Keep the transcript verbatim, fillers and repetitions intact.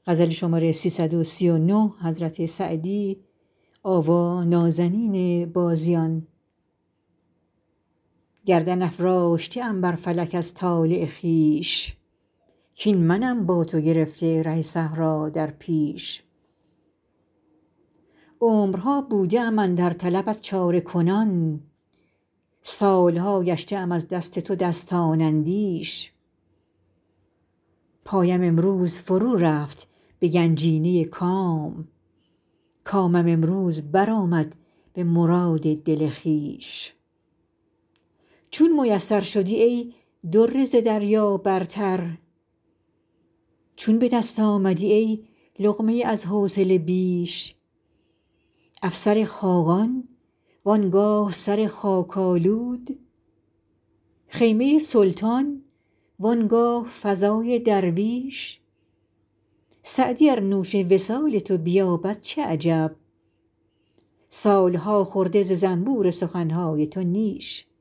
گردن افراشته ام بر فلک از طالع خویش کاین منم با تو گرفته ره صحرا در پیش عمرها بوده ام اندر طلبت چاره کنان سال ها گشته ام از دست تو دستان اندیش پایم امروز فرو رفت به گنجینه کام کامم امروز برآمد به مراد دل خویش چون میسر شدی ای در ز دریا برتر چون به دست آمدی ای لقمه از حوصله بیش افسر خاقان وان گاه سر خاک آلود خیمه سلطان وان گاه فضای درویش سعدی ار نوش وصال تو بیابد چه عجب سال ها خورده ز زنبور سخن های تو نیش